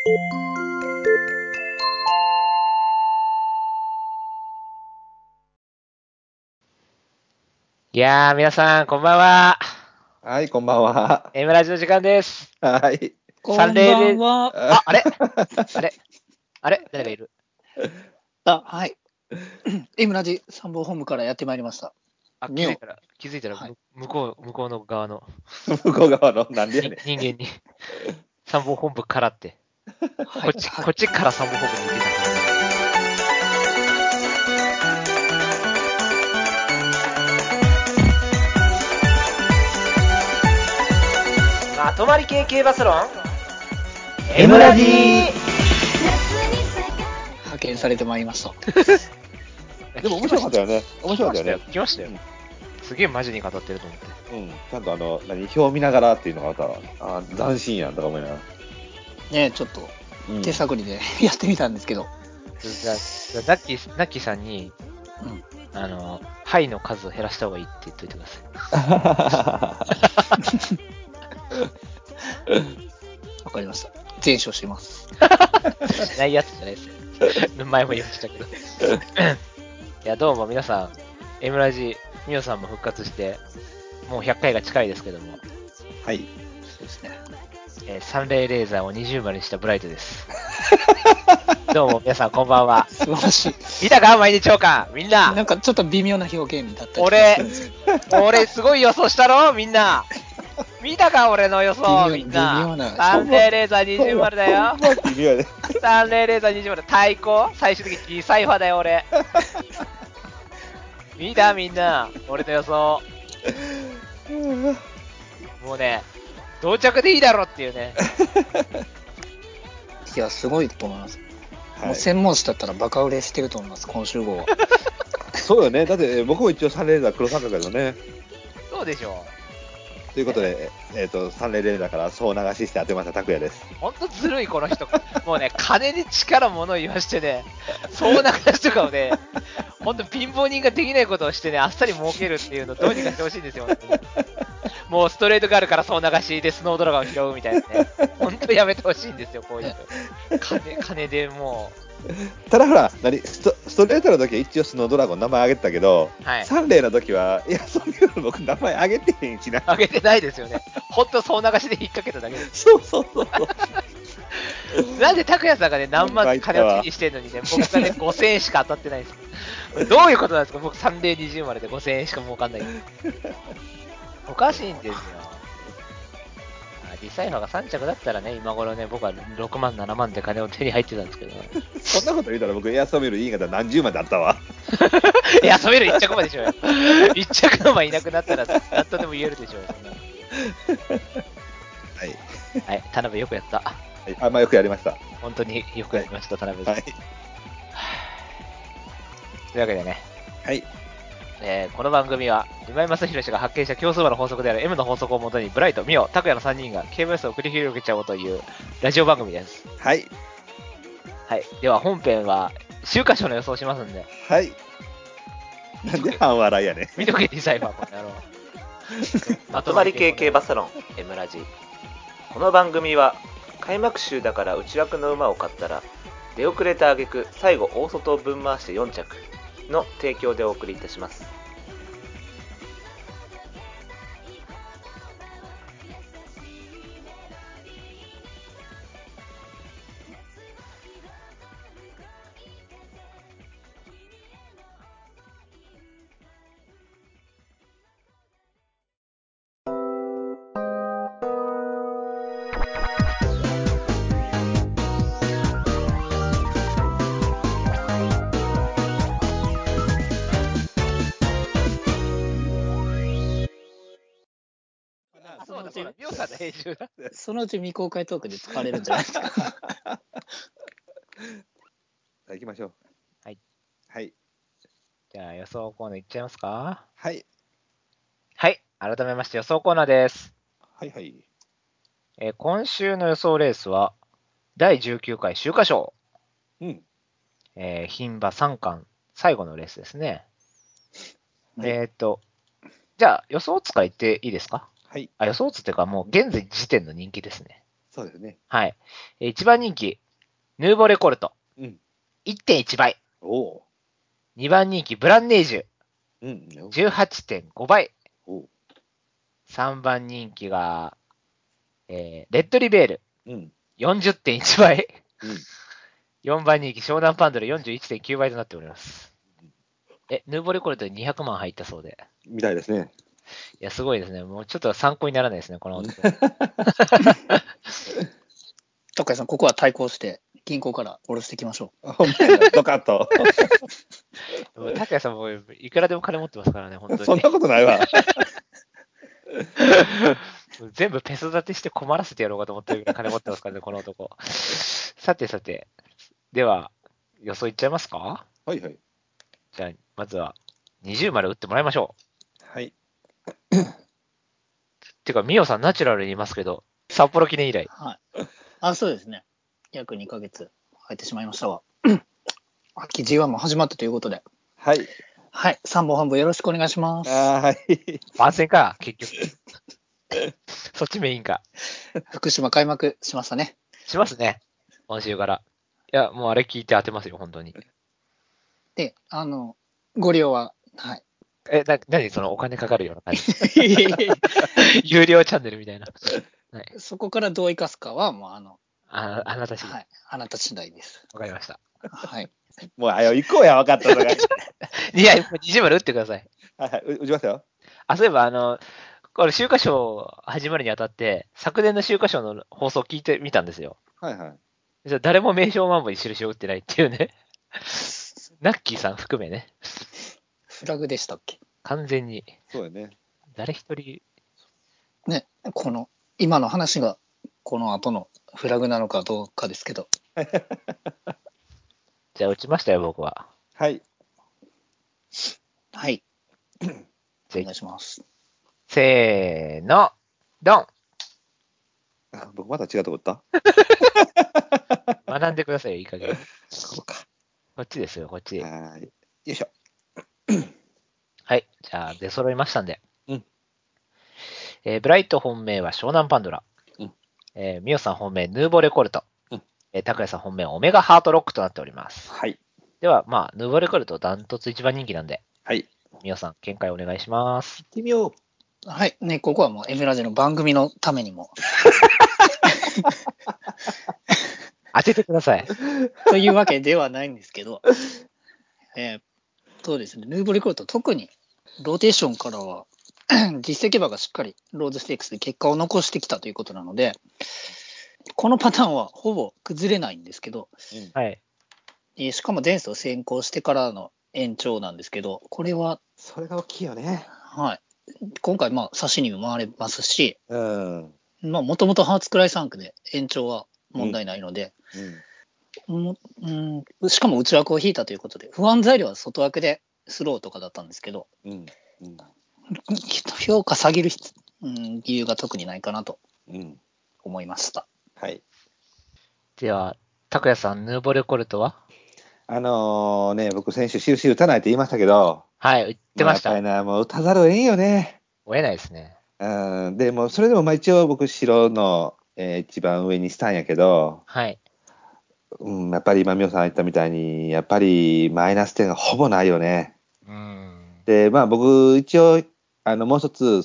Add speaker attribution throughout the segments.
Speaker 1: いやー、皆さん、こんばんは。
Speaker 2: はい、こんばんは。
Speaker 1: M ラジの時間です。
Speaker 2: はい。
Speaker 3: こんばんは。
Speaker 1: あれ誰がいる？
Speaker 3: はい。M ラジ参謀本部からやってまいりました。
Speaker 1: 気づいたら、
Speaker 3: はい
Speaker 1: 向こうの側の
Speaker 2: 向こう側の、なんでやねん。
Speaker 1: 人間に、参謀本部からって、
Speaker 3: はい。
Speaker 1: こっちから参謀本部に行ってたからね。まとまり系系バスロン M ラジ
Speaker 3: 派遣されてまいりました。
Speaker 2: でも面白かったよね。面白かったよね。
Speaker 1: 聞きましたよ。すげえマジに語ってると思って。
Speaker 2: ちゃんと表を見ながらっていうのがあったわ。斬新やんとか思いながら。
Speaker 3: ね、ちょっと手探りでやってみたんですけど。
Speaker 1: ナッキーさんに、はいの数を減らした方がいいって言っといてください。
Speaker 3: わかりました。全勝します。
Speaker 1: しないやつじゃないですよ。前も言いましたけど。いや、どうも皆さん、M ラジ、ミオさんも復活して、もう100回が近いですけども。
Speaker 2: はい。
Speaker 3: そうですね。
Speaker 1: サンレイレーザーを20までしたブライトです。どうも皆さんこんばんは。
Speaker 3: 素晴らしい。
Speaker 1: 見たか毎日長官みんな。
Speaker 3: なんかちょっと微妙な表現だったり
Speaker 1: 俺すごい予想したろみんな。見たか俺の予想みんな。
Speaker 3: 微妙な。
Speaker 1: サンレイレーザー20までだよ。
Speaker 2: 微妙ね。
Speaker 1: サンレイレーザー20まで対抗最終的に G サイファーだよ俺。見たみんな。俺の予想。もうね、同着でいいだろっていうね。
Speaker 3: いや、すごいと思います。
Speaker 2: はい、
Speaker 3: もう専門誌だったらバカ売れしてると思います、今週号は。
Speaker 2: そうよね。だって僕も一応サンレーザー黒三角だけどね。
Speaker 1: そうでしょ
Speaker 2: ということで、サンレーザーから総流しして当てました拓也です。
Speaker 1: ほんとずるいこの人。もうね、金で力物を言わしてね、総流しとかをね、ほんと貧乏人ができないことをしてね、あっさり儲けるっていうのをどうにかしてほしいんですよ。もうストレートガールから総流しでスノードラゴンを拾うみたいなね。ほんとやめてほしいんですよ、こういう人。金でも
Speaker 2: う。ただほら、ストレートの時は一応スノードラゴン名前挙げてたけど、
Speaker 1: はい、
Speaker 2: サンレーの時は、いや、そういうの僕名前挙げてへんしな。
Speaker 1: あげてないですよね。ほんと総流しで引っ掛けただけです。
Speaker 2: そう。
Speaker 1: なんで拓也さんがね、何万金を手にしてるのにね、僕がね、5000円しか当たってないんですよ。どういうことなんですか僕3例20までで5000円しか儲かんない。おかしいんですよ。リサイファーが3着だったらね、今頃ね、僕は6万、7万で金を手に入ってたんですけど。
Speaker 2: そんなこと言うたら僕、エアソミルいい方何十万だったわ。
Speaker 1: いや、染める1着までしょうよ。1着の前いなくなったら、なんとでも言えるでしょうよ、そんなの。
Speaker 2: はい。
Speaker 1: はい、田辺よくやった。
Speaker 2: はい、よくやりました。
Speaker 1: 本当によくやりました、田辺さん。
Speaker 2: はい。
Speaker 1: というわけでね。
Speaker 2: はい。
Speaker 1: この番組は今井正弘氏が発見した競走馬の法則である M の法則をもとにブライト、ミオ、拓也の3人が KBS を繰り広げちゃおうというラジオ番組です。
Speaker 2: はい。
Speaker 1: はい。では本編は週刊賞の予想しますんで。
Speaker 2: はい。なんで半笑いやねん。
Speaker 1: 見とけリサイファーこの野郎。
Speaker 4: まとまり系系バサロン M ラジ。この番組は開幕週だから内枠の馬を買ったら出遅れた挙句最後大外をぶん回して4着の提供でお送りいたします。
Speaker 1: そうだ、ミオさんの編集だ。
Speaker 3: そのうち未公開トークで使われるんじゃないですか。
Speaker 2: 行きましょう。
Speaker 1: はい。
Speaker 2: はい。
Speaker 1: じゃあ予想コーナーいっちゃいますか。
Speaker 2: はい。
Speaker 1: はい。改めまして予想コーナーです。
Speaker 2: はいはい。
Speaker 1: 今週の予想レースは第19回秋華賞。
Speaker 2: うん。
Speaker 1: 牝馬3冠最後のレースですね。
Speaker 3: はい、
Speaker 1: じゃあ予想オッズから言っていいですか。
Speaker 2: はい。
Speaker 1: 予想オッズっていうかもう現在時点の人気ですね。
Speaker 2: そうですね。
Speaker 1: はい。1番人気、ヌーボレコルト。
Speaker 2: うん。
Speaker 1: 1.1 倍。
Speaker 2: おお。
Speaker 1: 2番人気、ブランネージュ。
Speaker 2: うん。
Speaker 1: 18.5 倍。
Speaker 2: おお。
Speaker 1: 3番人気が、レッドリベール。
Speaker 2: うん。
Speaker 1: 40.1 倍。
Speaker 2: うん。
Speaker 1: 4番人気、湘南パンドル 41.9 倍となっております。ヌーボレコルトに200万入ったそうで。
Speaker 2: みたいですね。
Speaker 1: いや、すごいですね。もうちょっと参考にならないですね、この男。
Speaker 3: 高谷さん、ここは対抗して、銀行から下ろしていきましょ
Speaker 2: ほんまやな、ドカッと。
Speaker 1: 高谷さんもいくらでも金持ってますからね、本当に。
Speaker 2: そんなことないわ。
Speaker 1: 全部ペソ立てして困らせてやろうかと思ってるぐらい金持ってますからね、この男。さてさて、では、予想いっちゃいますか？
Speaker 2: はいはい。
Speaker 1: じゃあ、まずは、20丸打ってもらいましょ
Speaker 2: はい。
Speaker 1: う。てか、ミオさんナチュラルにいますけど、札幌記念以来。
Speaker 3: う。はい。あ、そうですね。約2ヶ月入ってしまいましたが、秋 G1 も始まったということで、
Speaker 2: はい。
Speaker 3: はい。3本半分よろしくお願いします。
Speaker 2: はい。
Speaker 1: 番宣か、結局。そっちメインか。
Speaker 3: 福島開幕しましたね。
Speaker 1: しますね。今週から。いや、もうあれ聞いて当てますよ、本当に。
Speaker 3: で、ご利用は、はい。
Speaker 1: 何そのお金かかるような感じ。有料チャンネルみたいな。はい。
Speaker 3: そこからどう生かすかは、もう
Speaker 1: あなた次第。
Speaker 3: はい。あなた次第です。
Speaker 1: わかりました。
Speaker 3: はい。
Speaker 2: もう、行こうや、分かったのが。
Speaker 1: いや、20丸打ってください。
Speaker 2: はいはい、打ちますよ。
Speaker 1: あ、そういえば、これ、秋華賞始まるにあたって、昨年の秋華賞の放送聞いてみたんですよ。
Speaker 2: はいはい。
Speaker 1: じゃあ誰も名称マンボに印を打ってないっていうね。ナッキーさん含めね。
Speaker 3: フラグでしたっけ？
Speaker 1: 完全に。
Speaker 2: そうやね。
Speaker 1: 誰一人。
Speaker 3: ね、今の話が、この後のフラグなのかどうかですけど。
Speaker 1: じゃあ打ちましたよ、僕は。
Speaker 2: はい。
Speaker 3: はい。お
Speaker 1: じゃあ
Speaker 3: 願いします。
Speaker 1: せーの、ドン。
Speaker 2: あ、僕また違うとこ打った？
Speaker 1: 学んでくださいよ、いい加減。
Speaker 2: ここか。
Speaker 1: こっちですよ、こっち。
Speaker 2: はい。よいしょ。
Speaker 1: はい。じゃあ、出揃いましたんで。
Speaker 2: うん。
Speaker 1: ブライト本命は湘南パンドラ。
Speaker 2: うん。
Speaker 1: ミオさん本命、ヌーボレコルト。
Speaker 2: うん。
Speaker 1: 高谷さん本命、オメガハートロックとなっております。
Speaker 2: はい。
Speaker 1: では、まあ、ヌーボレコルトダントツ一番人気なんで、
Speaker 2: はい。
Speaker 1: ミオさん、見解お願いします。
Speaker 2: 行ってみよう。
Speaker 3: はい。ね、ここはもうエムラジの番組のためにも。
Speaker 1: 当ててください。
Speaker 3: というわけではないんですけど、そうですね、ヌーボレコルト、特にローテーションからは、実績馬がしっかりローズステークスで結果を残してきたということなので、このパターンはほぼ崩れないんですけど、
Speaker 1: はい。
Speaker 3: しかも前走先行してからの延長なんですけど、これは、
Speaker 2: それが大きいよね。
Speaker 3: はい、今回、差しにも回れますし、
Speaker 2: うん。
Speaker 3: もともとハーツクライ3区で延長は問題ないので、しかも内枠を引いたということで、不安材料は外枠でスローとかだったんですけど、
Speaker 2: うん。うん。
Speaker 3: 評価下げる理由が特にないかなと
Speaker 2: うん。
Speaker 3: 思いました。
Speaker 2: はい。
Speaker 1: では、拓也さん、ヌーボレコルトは？
Speaker 2: 僕先週印打たないって言いましたけど、
Speaker 1: はい、言ってました。
Speaker 2: やっぱりな、もう打たざるを得んよね。
Speaker 1: 追えないですね。
Speaker 2: うん。でも、それでも一応僕白の、一番上にしたんやけど、
Speaker 1: はい。
Speaker 2: うん、やっぱり今、みおさん言ったみたいに、やっぱりマイナス点がほぼないよね。で、僕、一応、もう一つ、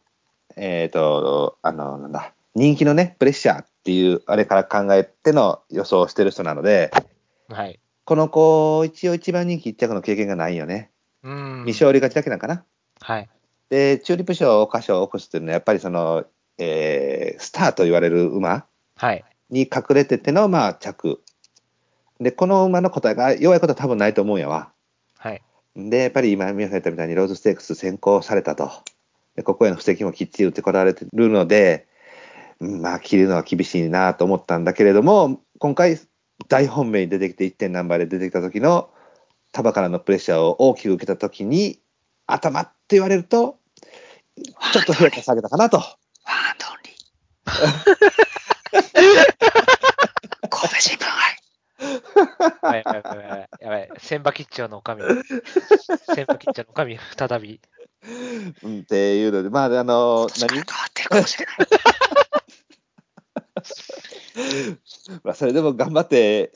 Speaker 2: なんだ、人気のね、プレッシャーっていう、あれから考えての予想をしてる人なので、
Speaker 1: はい。
Speaker 2: この子、一応一番人気一着の経験がないよね。未勝利勝ちだけなんかな。
Speaker 1: はい。
Speaker 2: で、チューリップ賞、桜花賞、オークスっていうのは、やっぱりスターと言われる馬
Speaker 1: はい。
Speaker 2: に隠れてての、着。で、この馬の答えが弱いことは多分ないと思うんやわ。
Speaker 1: はい。
Speaker 2: で、やっぱり今、宮さん言ったみたいにローズステークス先行されたと。で、ここへの布石もきっちり打ってこられてるので、切るのは厳しいなと思ったんだけれども、今回、大本命に出てきて 1. 何倍で出てきた時の、束からのプレッシャーを大きく受けた時に、頭って言われると、ちょっと評価下げたかなと。
Speaker 3: ワンドンリー。神戸新聞杯。
Speaker 1: やばい。千葉吉兆の女将。千葉吉兆の女将、再び。
Speaker 2: っていうので、
Speaker 3: そっちから変わってるかもしれない。
Speaker 2: まあそれでも頑張って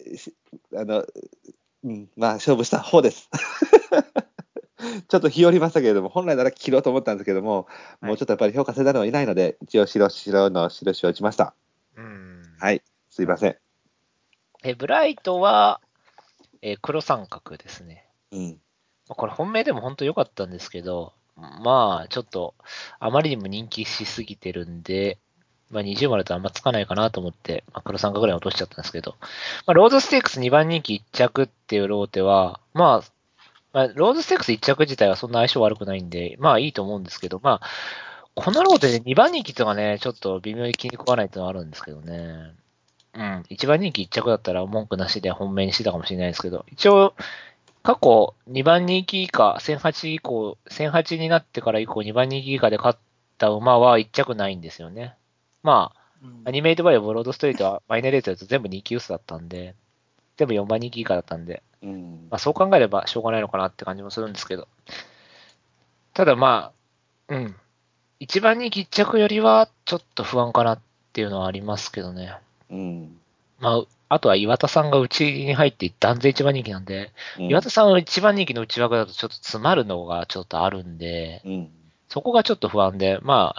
Speaker 2: まあ勝負した方です。ちょっと日和りましたけれども、本来なら切ろうと思ったんですけども、
Speaker 1: はい
Speaker 2: もうちょっとやっぱり評価せざるを得ないので、一応白の印を打ちました。はい、すいません。
Speaker 1: ブライトは、黒三角ですね。
Speaker 2: うん。
Speaker 1: これ本命でも本当良かったんですけど、まあちょっとあまりにも人気しすぎてるんで、まあ20丸とあんまつかないかなと思って、まあ、黒三角ぐらい落としちゃったんですけど、まあロードステークス2番人気1着っていうローテは、ロードステークス1着自体はそんな相性悪くないんで、まあいいと思うんですけど、まあ、このローテで2番人気っていうのがね、ちょっと微妙に気に食わないっていうのはあるんですけどね。うん。1番人気1着だったら文句なしで本命にしてたかもしれないですけど、一応、過去2番人気以下、1008以降、1008になってから以降2番人気以下で勝った馬は1着ないんですよね。まあ、アニメイトバイオブロードストリートはマイナーレートだと全部人気薄だったんで、全部4番人気以下だったんで、まあそう考えればしょうがないのかなって感じもするんですけど。ただまあ、1番人気1着よりはちょっと不安かなっていうのはありますけどね。まあ、あとは岩田さんが内に入って断然1番人気なんで、岩田さんは1番人気の内枠だとちょっと詰まるのがちょっとあるんで、そこがちょっと不安で、ま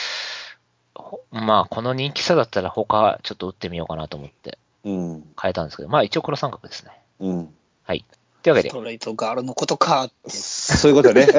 Speaker 1: あ、この人気差だったら他ちょっと打ってみようかなと思って変えたんですけど、まあ一応黒三角ですね。はい。というわけで。
Speaker 3: ストレートガールのことかって。
Speaker 2: そういうことね。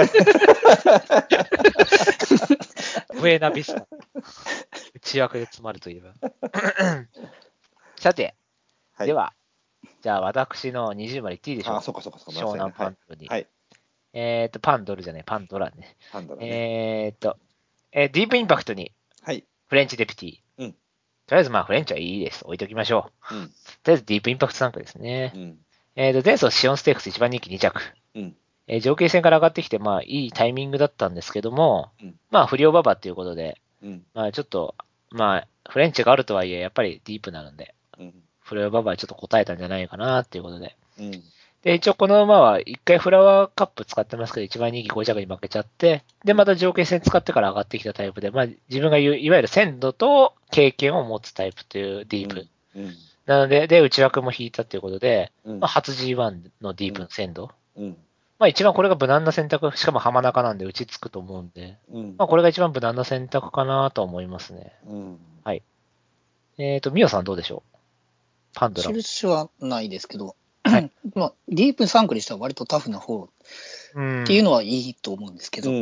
Speaker 1: ブエナビスタ。内枠で詰まるといえば。さて、では、じゃあ私の20まで言っていいでしょうか。
Speaker 2: そうか。
Speaker 1: 湘南パンドルに。
Speaker 2: はい。
Speaker 1: パンドルじゃない、パンドラね。
Speaker 2: パンドラね。
Speaker 1: ディープインパクトに、
Speaker 2: はい。
Speaker 1: フレンチデピティ。とりあえずまあフレンチはいいです。置いときましょう。とりあえずディープインパクト3区ですね。前走シオンステークス1番人気2着。条件戦から上がってきて、まあいいタイミングだったんですけども、まあ不良馬場っていうことで、まあちょっと、まあフレンチがあるとはいえ、やっぱりディープなので、不良馬場はちょっと答えたんじゃないかなっていうことで。で、一応この馬は一回フラワーカップ使ってますけど、1番人気5着に負けちゃって、で、また条件戦使ってから上がってきたタイプで、まあ自分が言う、いわゆる鮮度と経験を持つタイプというディープ。なので、で、内枠も引いたということで、まあ初 G1 のディープの鮮度。まあ一番これが無難な選択、しかも浜中なんで打ちつくと思うんで、まあこれが一番無難な選択かなと思いますね。はい。ミオさんどうでしょう？パンドラ。
Speaker 3: 印はないですけど、まあ、ディープ3区にしては割とタフな方っていうのはいいと思うんですけど、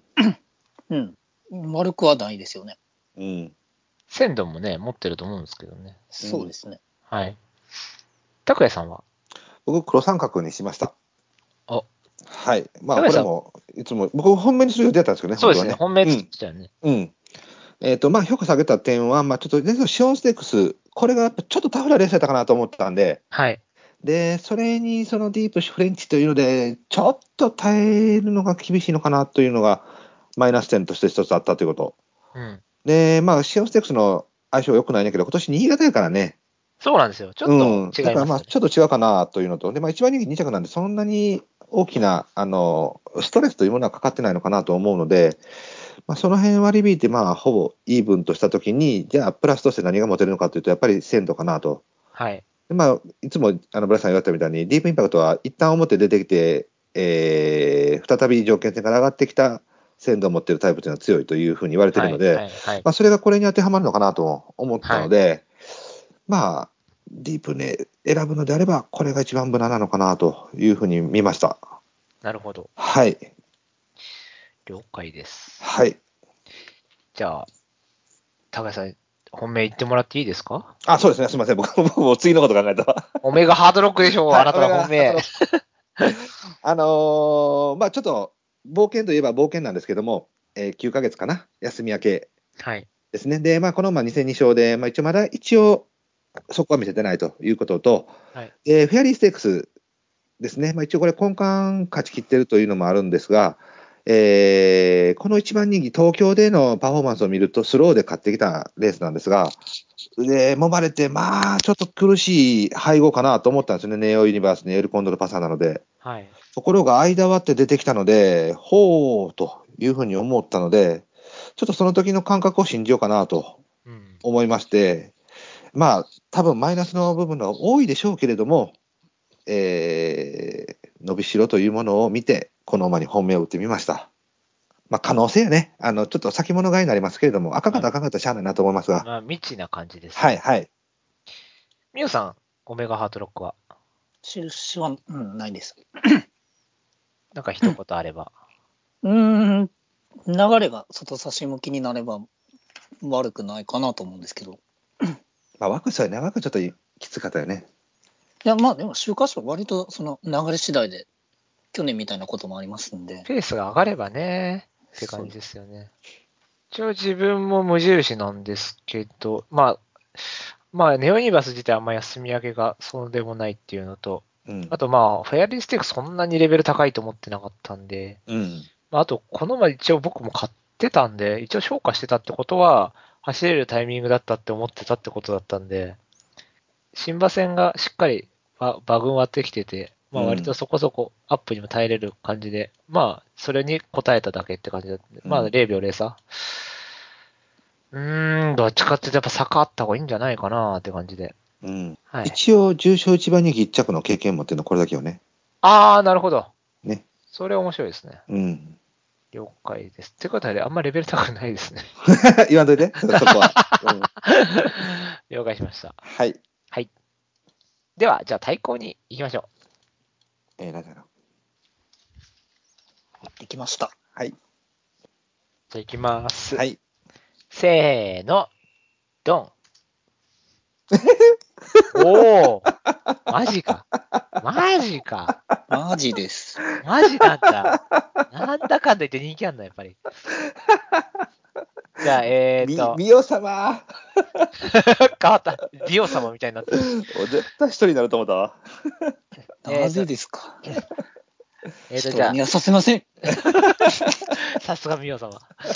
Speaker 3: 悪くはないですよね。
Speaker 1: 鮮度もね、持ってると思うんですけどね。
Speaker 3: そうですね。
Speaker 1: はい。拓也さんは？
Speaker 2: 僕、黒三角にしました。はい。まあ、これも、いつも、僕、本命にする予定だったんですけどね、
Speaker 1: そうですね、本命でしたよね。
Speaker 2: まあ、評価下げた点は、まあ、ちょっと、シオンステークス、これがちょっとタフなレースだったかなと思ったんで、
Speaker 1: はい。
Speaker 2: で、それに、そのディープフレンチというので、ちょっと耐えるのが厳しいのかなというのが、マイナス点として一つあったということ。で、まあ、シオンステークスの相性良くないんだけど、今年新潟やからね。
Speaker 1: そうなんですよ。ちょっと違います、ね。
Speaker 2: だからまあ、ちょっと違うかなというのと、で、まあ、1番人気2着なんで、そんなに大きな、ストレスというものはかかってないのかなと思うので、まあ、その辺割り引いて、まあ、ほぼイーブンとしたときに、じゃあ、プラスとして何が持てるのかというと、やっぱり鮮度かなと。
Speaker 1: はい。
Speaker 2: でまあ、いつも、ブラスさん言われたみたいに、ディープインパクトは一旦表出てきて、再び条件線から上がってきた鮮度を持っているタイプというのは強いというふうに言われているので、まあ、それがこれに当てはまるのかなと思ったので、まあ、ディープで選ぶのであれば、これが一番無難なのかなというふうに見ました。
Speaker 1: なるほど。
Speaker 2: はい。
Speaker 1: 了解です。
Speaker 2: はい。
Speaker 1: じゃあ、高橋さん、本命言ってもらっていいですか？
Speaker 2: そうですね。すみません。僕も次のこと考えた。
Speaker 1: オメガハードロックでしょう、あなたの本命。
Speaker 2: まあちょっと、冒険といえば冒険なんですけども、9ヶ月かな、休み明けですね。で、まあこの2戦2勝で、まあ一応、そこは見せてないということと、フェアリーステークスですね。まあ一応これ根幹勝ち切ってるというのもあるんですが、この一番人気、東京でのパフォーマンスを見ると、スローで勝ってきたレースなんですが、で、揉まれて、まあ、ちょっと苦しい配合かなと思ったんですよね。ネオユニバースにエルコンドルパサーなので。ところが、間割って出てきたので、ほーというふうに思ったので、ちょっとその時の感覚を信じようかなと思いまして、 まあ、多分マイナスの部分が多いでしょうけれども、伸びしろというものを見て、この馬に本命を打ってみました。まあ、可能性はね、ちょっと先物買いになりますけれども、赤かったら赤かったらしゃあないなと思いますが。
Speaker 1: まあ、未知な感じです、
Speaker 2: はい、はい。
Speaker 1: みおさん、オメガハートロックは、
Speaker 3: 印は、ないです。
Speaker 1: なんか一言あれば。
Speaker 3: 流れが外差し向きになれば悪くないかなと思うんですけど。
Speaker 2: まあ、枠そうやね。枠ちょっときつかったよね。
Speaker 3: いや、まあでも週刊誌は割とその流れ次第で、去年みたいなこともありますんで。
Speaker 1: ペースが上がればね、って感じですよね。一応自分も無印なんですけど、まあ、ネオユニバース自体あんま休み上げがそうでもないっていうのと、
Speaker 2: うん。
Speaker 1: あとまあ、フェアリーステークスそんなにレベル高いと思ってなかったんで、
Speaker 2: うん。
Speaker 1: まあ、あと、この馬一応僕も買ってたんで、一応評価してたってことは、走れるタイミングだったって思ってたってことだったんで、新馬戦がしっかり馬群割ってきてて、まあ割とそこそこアップにも耐えれる感じで、まあそれに応えただけって感じだったんで、まあ0秒0差。どっちかっていうとやっぱ差あった方がいいんじゃないかなって感じで。
Speaker 2: うん。
Speaker 1: はい。
Speaker 2: 一応、重賞一番人気一着の経験持ってるのこれだけよね。
Speaker 1: あー、なるほど。
Speaker 2: ね。
Speaker 1: それ面白いですね。
Speaker 2: うん。
Speaker 1: 了解です。ってことであんまレベル高くないですね。
Speaker 2: 言わんといて、そこは。うん、
Speaker 1: 了解しました。
Speaker 2: はい。
Speaker 1: はい。では、じゃあ対抗に行きましょ
Speaker 2: なんだろう。
Speaker 3: できました。
Speaker 2: はい。
Speaker 1: う。じゃあ行きます。
Speaker 2: はい。
Speaker 1: せーの、ドン。おー、マジか。マジか。
Speaker 3: マジです。
Speaker 1: マジなんだ。なんだかんだ言って人気あんの、やっぱり。じゃあ、
Speaker 2: みお様
Speaker 1: 変わった。ディオ様みたいになってる。
Speaker 2: 絶対一人になると思ったわ。
Speaker 3: なぜですか。
Speaker 1: じゃ
Speaker 3: 人にはさせません。
Speaker 1: あ、さすがミオ様。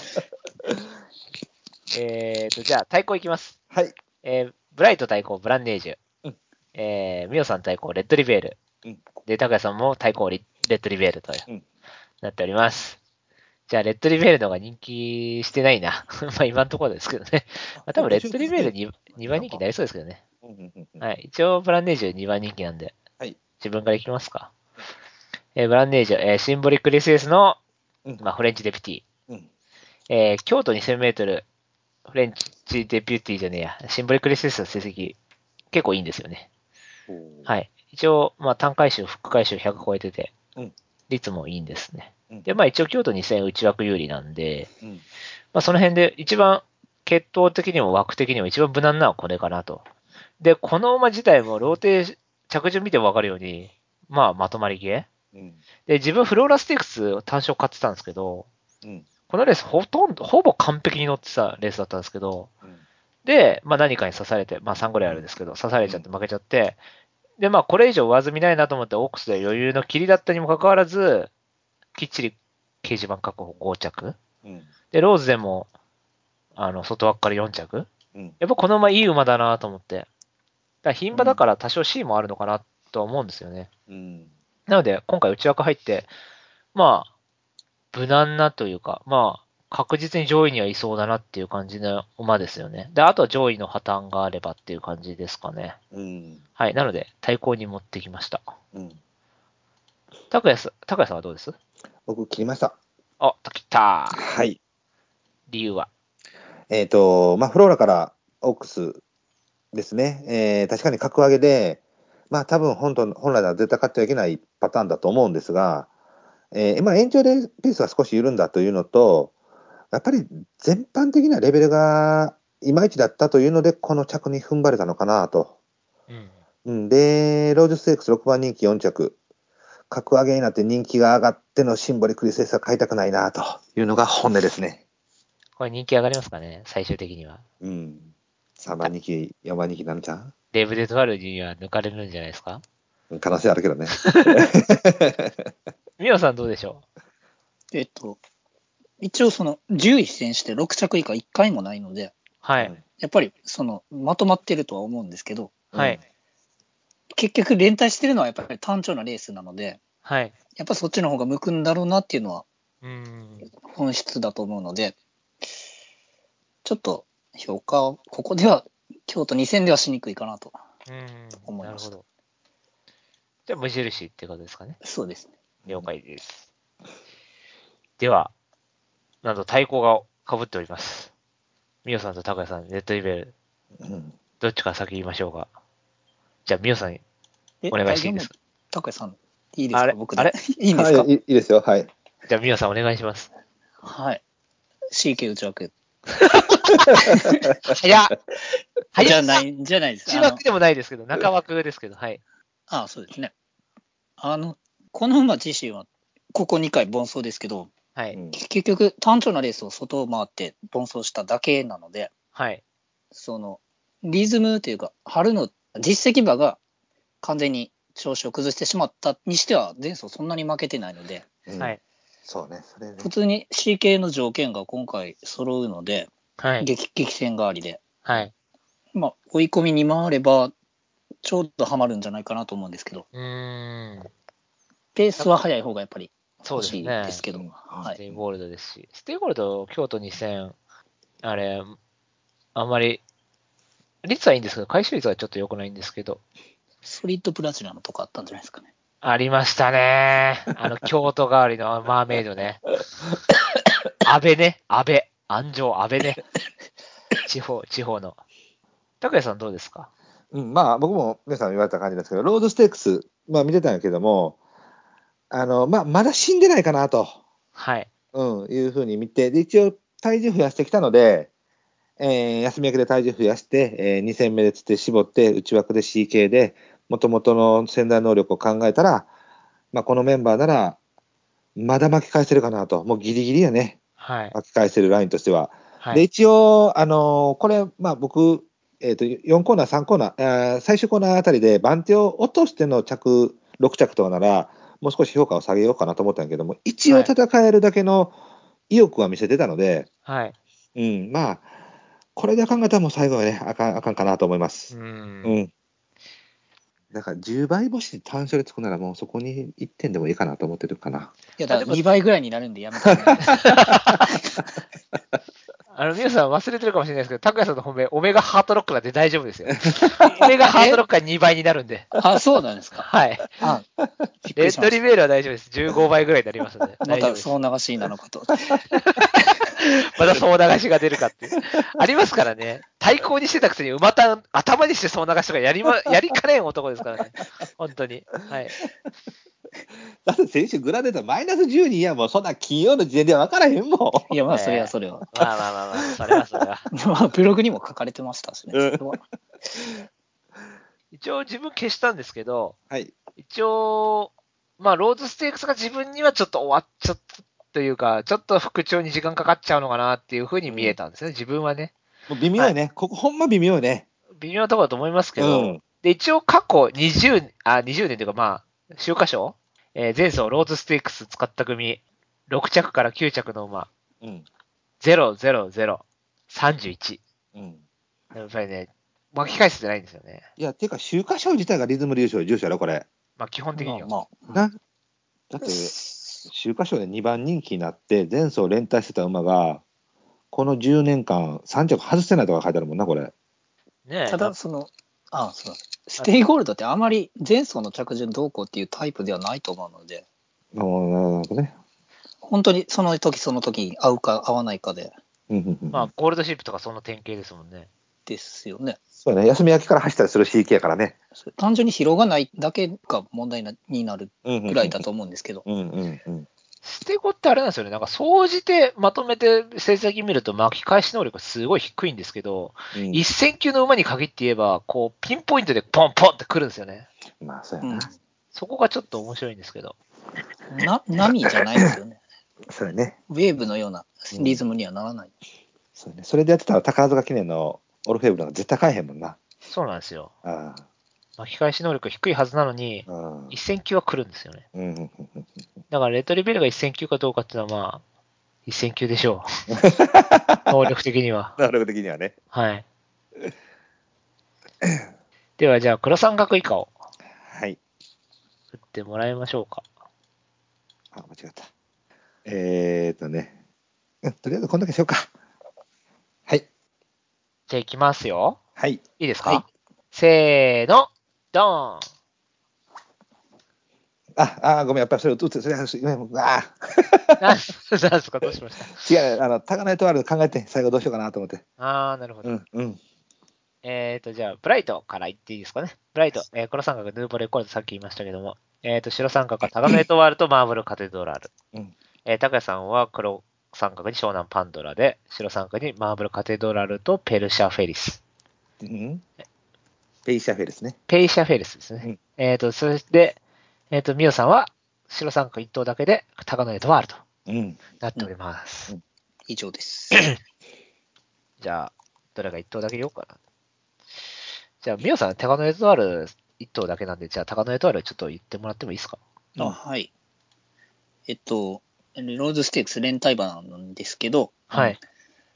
Speaker 1: じゃあ、対抗いきます。
Speaker 2: はい。
Speaker 1: ブライト対抗ブランネージュ。
Speaker 2: うん。
Speaker 1: ミオさん対抗レッドリベール。
Speaker 2: うん。
Speaker 1: で、高谷さんも対抗レッドリベールと
Speaker 2: うん。
Speaker 1: なっております。じゃあ、レッドリベールの方が人気してないな。まあ、今のところですけどね。まあ、多分レッドリベールに2番人気になりそうですけどね。はい。一応、ブランネージュ2番人気なんで。
Speaker 2: はい。
Speaker 1: 自分からいきますか。ブランネージュ、シンボリックリスエスの、まあ、フレンチデピュティ。京都2000メートル、フレンチデピュティじゃねえや、シンボリックリスエスの成績、結構いいんですよね。はい。一応、まあ、単回収、副回収100超えてて、率もいいんですね。で、まあ一応京都2000内枠有利なんで、まあその辺で一番血統的にも枠的にも一番無難なのはこれかなと。で、この馬自体もローテ着順見てもわかるように、まあまとまり系。で、自分フローラステークス単勝買ってたんですけど、このレースほぼ完璧に乗ってたレースだったんですけど、で、まあ何かに刺されて、まあ3ぐらいあるんですけど、刺されちゃって負けちゃって、で、まあこれ以上上積みないなと思ってオークスで余裕の霧だったにもかかわらず、きっちり掲示板確保5着。で、ローズでも、外枠から4着。やっぱこの馬いい馬だなと思って。だから牝馬だから多少 C もあるのかなと思うんですよね。なので、今回内枠入って、まあ、無難なというか、まあ、確実に上位にはいそうだなっていう感じの馬ですよね。で、あとは上位の破綻があればっていう感じですかね。はい。なので、対抗に持ってきました。高谷さんはどうです？
Speaker 2: 僕、切りました。
Speaker 1: あ、切った。
Speaker 2: はい。
Speaker 1: 理由は？
Speaker 2: まあ、フローラからオークスですね。確かに格上げで、まあ、多分本来なら絶対勝ってはいけないパターンだと思うんですが、まあ、延長でペースが少し緩んだというのと、やっぱり全般的なレベルがいまいちだったというので、この着に踏ん張れたのかなと。で、ローズステークス6番人気4着。格上げになって人気が上がってのシンボリクリスエスは買いたくないなというのが本音ですね。
Speaker 1: これ人気上がりますかね、最終的には。
Speaker 2: 3番人気、4番人気なんちゃう？
Speaker 1: デーブ・デトワルには抜かれるんじゃないですか？
Speaker 2: 可能性あるけどね。
Speaker 1: ミオさんどうでしょ
Speaker 3: 一応その10位戦して6着以下1回もないので、
Speaker 1: はい。
Speaker 3: やっぱりそのまとまってるとは思うんですけど、
Speaker 1: はい。
Speaker 3: 結局連帯してるのはやっぱり単調なレースなので、
Speaker 1: はい。
Speaker 3: やっぱそっちの方が向くんだろうなっていうのは
Speaker 1: うん。
Speaker 3: 本質だと思うので、ちょっと評価をここでは京都2戦ではしにくいかなと思い
Speaker 1: な
Speaker 3: ました。
Speaker 1: るほど。じゃあ、無印ってことですかね。
Speaker 3: そうですね。
Speaker 1: 了解です。では、なんと対抗が被っております。ミオさんと高谷さん、レッドリベル、どっちから先言いましょうか。じゃあ、ミオさんにお願いしていいですか。
Speaker 3: 高谷さん、いいですか、僕で。
Speaker 1: あれ
Speaker 3: いいんですか。
Speaker 2: いいですよ、はい。
Speaker 1: じゃあ、ミオさんお願いします。
Speaker 3: はい。CK 内枠。
Speaker 1: 早っ
Speaker 3: じゃないです。
Speaker 1: 内枠でもないですけど、中枠ですけど、はい。
Speaker 3: そうですね。この馬自身は、ここ2回奔走ですけど、
Speaker 1: はい。
Speaker 3: 結局、単調なレースを外を回って奔走しただけなので、
Speaker 1: はい。
Speaker 3: リズムというか、春の実績馬が完全に調子を崩してしまったにしては、前走そんなに負けてないので、
Speaker 1: はい。
Speaker 2: そうね、それね。
Speaker 3: 普通に CK の条件が今回揃うので、
Speaker 1: はい。
Speaker 3: 激戦代わりで、
Speaker 1: はい。
Speaker 3: 追い込みに回れば、ちょうどハマるんじゃないかなと思うんですけど、ペースは速い方がやっぱり欲しいですけど、
Speaker 1: ステイゴールドですし、ステイゴールド、京都2000、あれ、あんまり、率はいいんですけど、回収率はちょっと良くないんですけど。
Speaker 3: ソリッドプラチナのとこあったんじゃないですかね。
Speaker 1: ありましたね。京都代わりのマーメイドね。安倍ね。安城安倍ね。地方の。高谷さんどうですか。
Speaker 2: まあ僕も皆さん言われた感じですけど、ロードステークス、見てたんやけども、まだ死んでないかなと、
Speaker 1: はい。
Speaker 2: いうふうに見て、で、一応体重増やしてきたので、休み明けで体重増やして、2戦目でつって絞って、内枠で CK で、もともとの潜在能力を考えたら、このメンバーなら、まだ巻き返せるかなと、もうギリギリやね、
Speaker 1: はい。
Speaker 2: 巻き返せるラインとしては。で、
Speaker 1: はい。
Speaker 2: 一応、これ、僕、4コーナー、3コーナー、最終コーナーあたりで番手を落としての6着とかなら、もう少し評価を下げようかなと思ったんやけども、一応戦えるだけの意欲は見せてたので、
Speaker 1: はい。
Speaker 2: これで考えたらもう最後はね、あかんかなと思います。だから10倍星で単勝でつくならもうそこに1点でもいいかなと思ってるかな。
Speaker 3: いや、だから2倍ぐらいになるんでやめてください。
Speaker 1: 皆さん忘れてるかもしれないですけど、高谷さんの本命、オメガハートロックなんで大丈夫ですよ。オメガハートロックが2倍になるんで。
Speaker 3: そうなんですか。
Speaker 1: はい。レッドリベールは大丈夫です。15倍ぐらいになりますので。
Speaker 3: また総流しなのかと。
Speaker 1: また総流しが出るかっていう。ありますからね。対抗にしてたくせに馬単頭にして総流しとかやりかねん男ですからね。本当に。はい。
Speaker 2: だって先週グラデータマイナス12やもうそんな金曜の時点では分からへんもん。
Speaker 3: いや、それは。それは。
Speaker 1: それは。
Speaker 3: ブログにも書かれてましたしね。
Speaker 1: 一応自分消したんですけど、
Speaker 2: はい。
Speaker 1: 一応、ローズステークスが自分にはちょっと終わっちゃったというか、ちょっと復調に時間かかっちゃうのかなっていうふうに見えたんですね、自分はね。
Speaker 2: もう微妙よね。ここほんま微妙よね。
Speaker 1: 微妙なところだと思いますけど、で、一応過去20年というか秋華賞、前走ローズステークス使った組、6着から9着の馬、0、0、0、31。やっぱりね、巻き返せてないんですよね。
Speaker 2: いや、ていうか、秋華賞自体がリズム優勝重視やろ、これ。
Speaker 1: 基本的には。
Speaker 2: だって、秋華賞で2番人気になって、前走連帯してた馬が、この10年間、3着外してないとか書いてあるもんな、これ。
Speaker 3: ただ、ステイゴールドってあまり前走の着順どうこうっていうタイプではないと思うので、
Speaker 2: なるほどね。
Speaker 3: 本当にその時その時合うか合わないかで。
Speaker 1: ゴールドシップとかその典型ですもんね。
Speaker 3: ですよね。
Speaker 2: そうね、休み明けから走ったりする CK やからね。
Speaker 3: 単純に疲労がないだけが問題になるぐらいだと思うんですけど。
Speaker 1: ステゴってあれなんですよね。なんか、総じてまとめて成績見ると巻き返し能力すごい低いんですけど、一戦級の馬に限って言えば、こう、ピンポイントでポンポンってくるんですよね。
Speaker 2: そうやな。
Speaker 1: そこがちょっと面白いんですけど。
Speaker 3: 波じゃないですよね。
Speaker 2: そうやね。
Speaker 3: ウェーブのようなリズムにはならない。
Speaker 2: そうね。それでやってたら宝塚記念のオルフェーブルが絶対買えへんもんな。
Speaker 1: そうなんですよ。巻き返し能力低いはずなのに、一戦級は来るんですよね。だからレッドリベルが一戦級かどうかっていうのは一戦級でしょう。能力的には。
Speaker 2: 能力的にはね。
Speaker 1: はい。ではじゃあ黒三角以下を。
Speaker 2: はい。
Speaker 1: 振ってもらいましょうか。
Speaker 2: 間違った。とりあえずこんだけしようか。はい。
Speaker 1: じゃあ行きますよ。
Speaker 2: はい。
Speaker 1: いいですか、
Speaker 3: はい
Speaker 1: せーの、ドーン。
Speaker 2: ごめん、やっぱりそれを打つ、それは、
Speaker 1: なんですか、どうしました
Speaker 2: 違う、高根とある考えて、最後どうしようかなと思って。
Speaker 1: なるほど。
Speaker 2: うん。
Speaker 1: じゃあ、ブライトから言っていいですかね。ブライト、黒三角、ヌーボレコード、さっき言いましたけども、白三角はタガノエトワールとマーブルカテドラル。高谷さんは黒三角に湘南パンドラで、白三角にマーブルカテドラルとペルシャフェリス。
Speaker 2: ペイシャフェリスね。
Speaker 1: ペイシャフェリスですね。そして、ミオさんは白三角一等だけでタガノエトワールとなっております。
Speaker 3: 以上です。
Speaker 1: じゃあ、どれが一等だけ言おうかな。じゃあ、ミオさん、タガノエトワール一等だけなんで、じゃあ、タガノエトワールちょっと言ってもらってもいいですか？
Speaker 3: はい。ローズステークス連帯馬なんですけど、
Speaker 1: はい。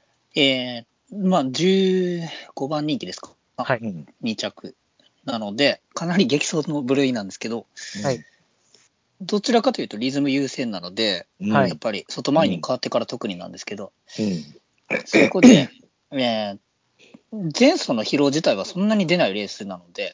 Speaker 3: 15番人気ですか。
Speaker 1: はい。
Speaker 3: 2着。なので、かなり激走の部類なんですけど、
Speaker 1: はい。
Speaker 3: どちらかというとリズム優先なので、
Speaker 1: はい
Speaker 3: やっぱり外回りに変わってから特になんですけど、そこで、前走の疲労自体はそんなに出ないレースなので、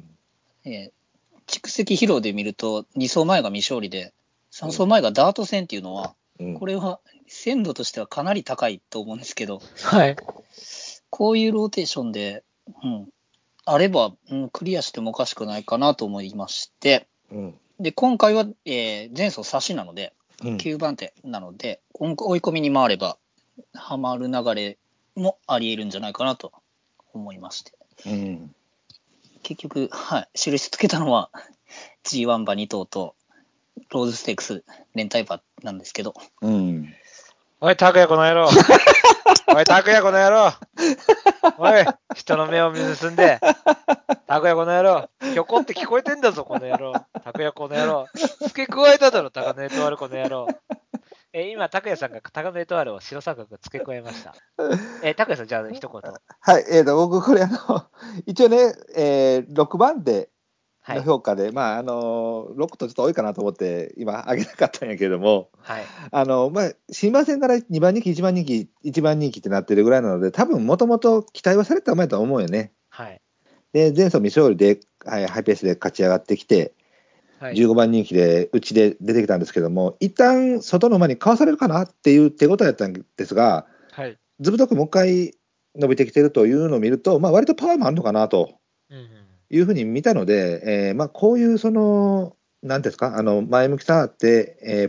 Speaker 3: 蓄積疲労で見ると2走前が未勝利で、3走前がダート戦っていうのは、これは鮮度としてはかなり高いと思うんですけど、
Speaker 1: はい。
Speaker 3: こういうローテーションで、あれば、クリアしてもおかしくないかなと思いまして、で今回は、前走差しなので、9番手なので、追い込みに回れば、はまる流れもあり得るんじゃないかなと思いまして。結局、印つけたのは G1 馬2頭とローズステークス連帯馬なんですけど。
Speaker 1: おい、拓也この野郎。おい、拓也この野郎。おい、人の目を盗んで。拓也この野郎。ひょこって聞こえてんだぞ、この野郎。拓也この野郎。付け加えただろ、タガノエトワールこの野郎。今、拓也さんがタガノエトワールを白三角付け加えました。拓也さん、じゃあ一言。
Speaker 2: はい、僕、これ一応ね、6番手の評価で、6とちょっと多いかなと思って、今、上げなかったんやけども、新馬戦から2番人気、1番人気、1番人気ってなってるぐらいなので、多分もともと期待はされた馬やと思うよね。で、前走未勝利で、ハイペースで勝ち上がってきて、15番人気でうちで出てきたんですけども、一旦外の馬にかわされるかなっていう手応えだったんですが、ずぶとくもう一回伸びてきてるというのを見ると、割とパワーもあるのかなというふうに見たので、こういうなんですか、前向きさがあって、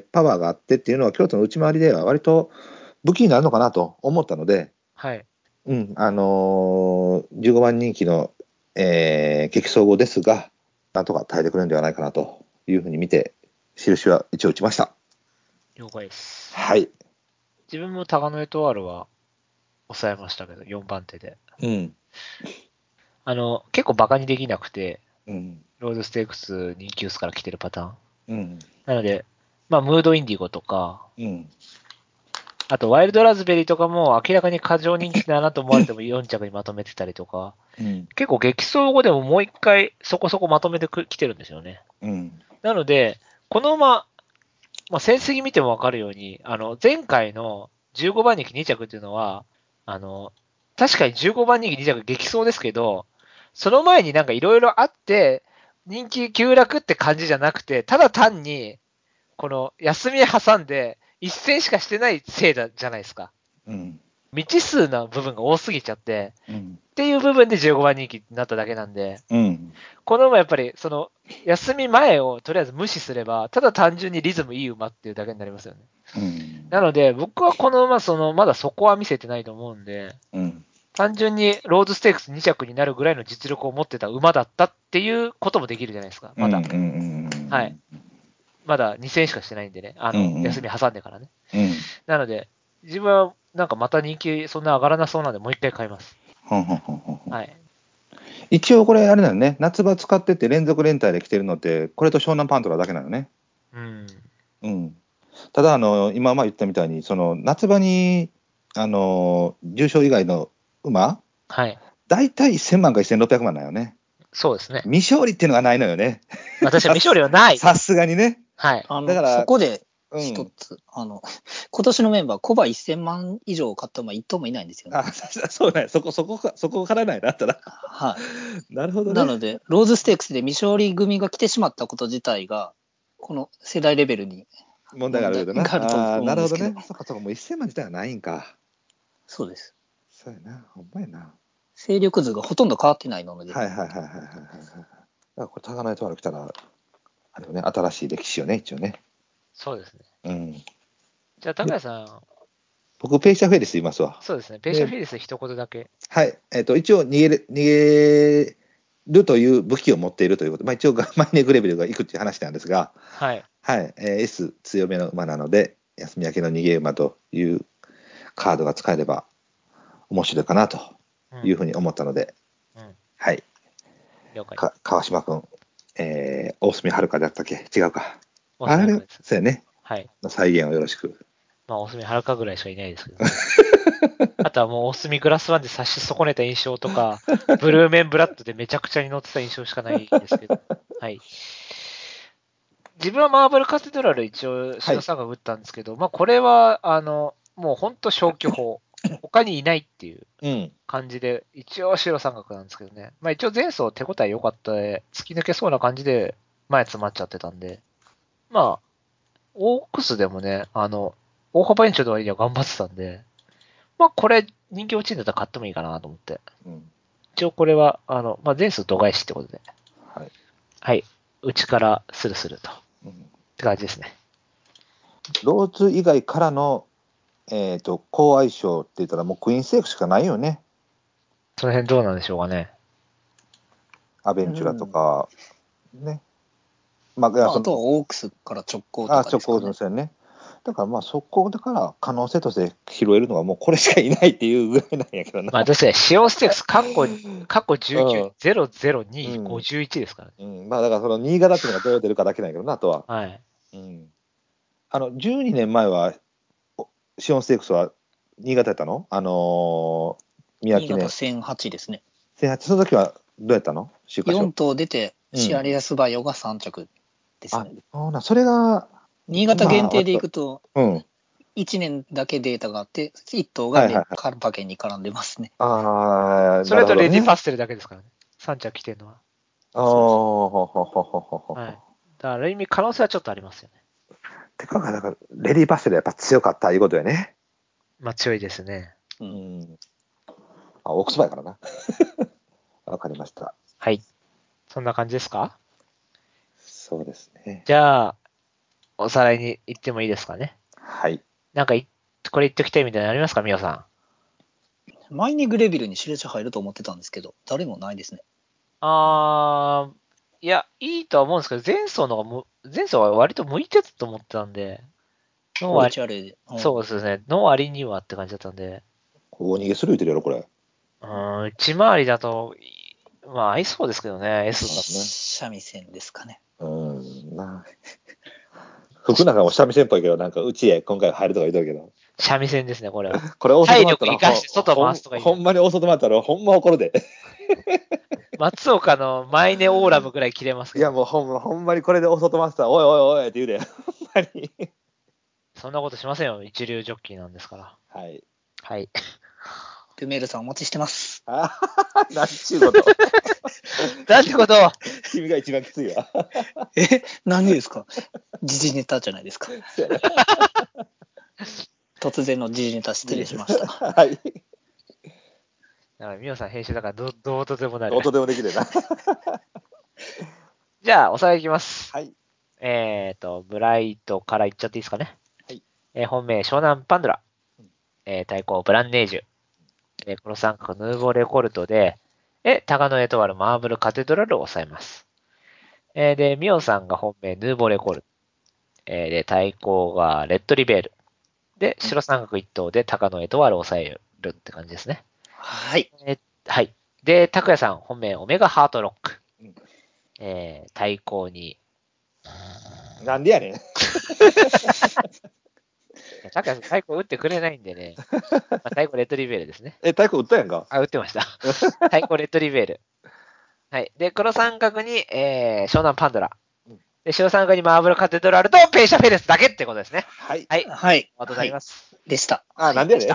Speaker 2: パワーがあってっていうのは、京都の内回りでは割と武器になるのかなと思ったので、15番人気の、激走後ですが、なんとか耐えてくれるんではないかなというふうに見て、印は一応打ちました。
Speaker 1: 了解です。
Speaker 2: はい。
Speaker 1: 自分もタガノエトワールは抑えましたけど、4番手で。結構バカにできなくて、ロードステークス人気薄から来てるパターン。なので、ムードインディゴとか、あとワイルドラズベリーとかも明らかに過剰人気だなと思われても4着にまとめてたりとか、結構激走後でももう一回そこそこまとめてきてるんですよね。なので、この馬、成績見てもわかるように、前回の15番人気2着っていうのは、確かに15番人気2着激走ですけど、その前になんかいろいろあって、人気急落って感じじゃなくて、ただ単に、この休み挟んで、一戦しかしてないせいじゃないですか。未知数な部分が多すぎちゃって、っていう部分で15番人気になっただけなんで、この馬やっぱり、休み前をとりあえず無視すれば、ただ単純にリズムいい馬っていうだけになりますよね。なので、僕はこの馬、まだそこは見せてないと思うんで、単純にローズステークス2着になるぐらいの実力を持ってた馬だったっていうこともできるじゃないですか、まだ。はい。まだ2戦しかしてないんでね、休み挟んでからね。なので、自分はなんかまた人気そんな上がらなそうなんで、もう一回買います。はい。
Speaker 2: 一応これあれなのね、夏場使ってて連続連帯で来てるのって、これと湘南パントラだけなのね。ただ今言ったみたいに、夏場に重賞以外の馬、大体1000万か1600万なのね。
Speaker 1: そうですね。
Speaker 2: 未勝利っていうのがないのよね。
Speaker 1: 私は未勝利はない。
Speaker 2: さすがにね。
Speaker 3: だからそこで一つ、今年のメンバー、コバ1000万以上買った馬1頭もいないんですよね。
Speaker 2: そうね。そこからないなったら。
Speaker 3: はい。
Speaker 2: なるほどね。
Speaker 3: なので、ローズステークスで未勝利組が来てしまったこと自体が、この世代レベルに
Speaker 2: 問題があるけどな。
Speaker 3: 問題があると思うんですけど。
Speaker 2: なるほどね。そっか、もう1000万自体はないんか。
Speaker 3: そうです。
Speaker 2: そうやな。ほんまやな。
Speaker 3: 勢力図がほとんど変わってないので。
Speaker 2: はいはいはいはいはいはい。だからこれ、高輪エトワール来たら、あれよね、新しい歴史よね、一応ね。
Speaker 1: そうですね。
Speaker 2: うん。
Speaker 1: じゃあ、高谷さん、
Speaker 2: 僕、ペイシャフェリス言いますわ。
Speaker 1: そうですね。ペイシャフィリス一言だけ。
Speaker 2: はい。一応逃げるという武器を持っているということ。まあ一応、マイネグレベルがいくっていう話なんですが、
Speaker 1: はい。
Speaker 2: はい。S 強めの馬なので、休み明けの逃げ馬というカードが使えれば面白いかなというふうに思ったので、
Speaker 1: うん。
Speaker 2: はい。
Speaker 1: 了解。
Speaker 2: 川島君、大隅遥だったっけ違うか。
Speaker 1: 大隅遥です。
Speaker 2: そうやね。
Speaker 1: はい。
Speaker 2: 再現をよろしく。
Speaker 1: まあ、大隅遥ぐらいしかいないですけど、ね。あとはもう、大隅グラスワンで差し損ねた印象とか、ブルーメンブラッドでめちゃくちゃに乗ってた印象しかないですけど。はい。自分はマーブルカテドラル一応、篠さんが打ったんですけど、まあ、これは、もう本当消去法。他にいないっていう感じで、一応白三角なんですけどね。まあ一応前走手応え良かったで、突き抜けそうな感じで前詰まっちゃってたんで、まあ、オークスでもね、大幅延長の割には頑張ってたんで、まあこれ人気落ちんだったら買ってもいいかなと思って。一応これは、まあ前走度外視ってことで。
Speaker 2: はい。
Speaker 1: はい。内からスルスルと。って感じですね。
Speaker 2: ローズ以外からの、好相性って言ったらもうクイーンセークしかないよね。
Speaker 1: その辺どうなんでしょうかね。
Speaker 2: アベンチュラとか、ね。まあ、
Speaker 3: あとはオークスから直行とかですかね。
Speaker 2: 直行ですよね。だからまあそこだから可能性として拾えるのはもうこれしかいないっていうぐらいなんやけどな。
Speaker 1: まあ確かに、シオステークス、過去19、002、51ですからね。
Speaker 2: まあだからその新潟っていうのがどう出るかだけなんやけどな、あとは。
Speaker 1: はい。
Speaker 2: 12年前は、シオンステークスは新潟やったの宮城
Speaker 3: 新潟1008ですね。
Speaker 2: 1008、その時はどうやったの
Speaker 3: 4頭出て、シアリアスバイオが3着ですね。
Speaker 2: それが、
Speaker 3: 新潟限定でいくと、
Speaker 2: 1
Speaker 3: 年だけデータがあって、1頭がカルパケンに絡んでますね。
Speaker 1: それとレディパステルだけですからね。3着来てるのは。はい。だからある意味可能性はちょっとありますよね。
Speaker 2: てか、だから、レディパステルやっぱ強かったいうことよね。
Speaker 1: まあ強いですね。
Speaker 2: オークスバイからな。わかりました。
Speaker 1: はい。そんな感じですか？
Speaker 2: そうですね。
Speaker 1: じゃあ、おさらいに行ってもいいですかね。
Speaker 2: はい。
Speaker 1: なんかこれ言っときたいみたいなのありますか、みおさ
Speaker 3: ん。マイニグレビルに印入ると思ってたんですけど、誰もないですね。
Speaker 1: いや、いいとは思うんですけど、前走は割と向いてたと思ってたんで、
Speaker 3: そう
Speaker 1: ですね。の割にはって感じだったんで。
Speaker 2: 大逃げする言ってるやろ、これ。
Speaker 1: 内回りだと、まあ合いそうですけどね、S だとね。
Speaker 3: 三味線ですかね。
Speaker 2: 福永も三味線っぽいけど、なんかうちへ今回入るとか言うとるけど。
Speaker 1: 三味線ですね、これは。
Speaker 2: これ大外回ったら、
Speaker 1: 体力生かして外回すとか言う。
Speaker 2: ほんまに大外回ったら、ほんま怒るで。
Speaker 1: 松岡のマイネオーラムぐらい切れますけど。
Speaker 2: いや、もうほんまにこれで大外回ったら、おいおいおいって言うで。ほんまに。
Speaker 1: そんなことしませんよ。一流ジョッキーなんですから。
Speaker 2: はい。
Speaker 1: はい。
Speaker 3: ルメールさんお待ちしてます。
Speaker 2: なんちゅうこと。
Speaker 1: なんてこと
Speaker 2: 君が一番きついわ。
Speaker 3: 何ですか？時事ネタじゃないですか。突然の時事ネタ失礼しました。
Speaker 2: はい。
Speaker 1: だから、みおさん編集だからどうとでもなる。
Speaker 2: どうとでもできるな。
Speaker 1: じゃあ、おさらいいきます。
Speaker 2: はい。
Speaker 1: ブライトからいっちゃっていいですかね。
Speaker 2: はい。
Speaker 1: 本命、湘南パンドラ。対抗、ブランネージュ。この三角、ヌーボーレコルトで、タガノエトワル、マーブル、カテドラルを抑えます。で、ミオさんが本命、ヌーボーレコルト。で、対抗が、レッドリベール。で、白三角一頭で、タガノエトワルを抑えるって感じですね。
Speaker 3: はい。
Speaker 1: はい。で、拓也さん、本命、オメガハートロック。対抗に。
Speaker 2: なんでやねん。
Speaker 1: 拓也さん、対抗打ってくれないんでね。対抗レッドリベールですね。
Speaker 2: 太鼓打ったやんか。
Speaker 1: 打ってました。対抗レッドリベール。はい。で、黒三角に、湘南パンドラ。 で、白参加にマーブルカテドラルとペイシャフェレスだけってことですね。
Speaker 2: はい。
Speaker 1: はい。
Speaker 3: はい。
Speaker 1: ありがとうございます。
Speaker 3: でした。
Speaker 2: あ、なんでやねん。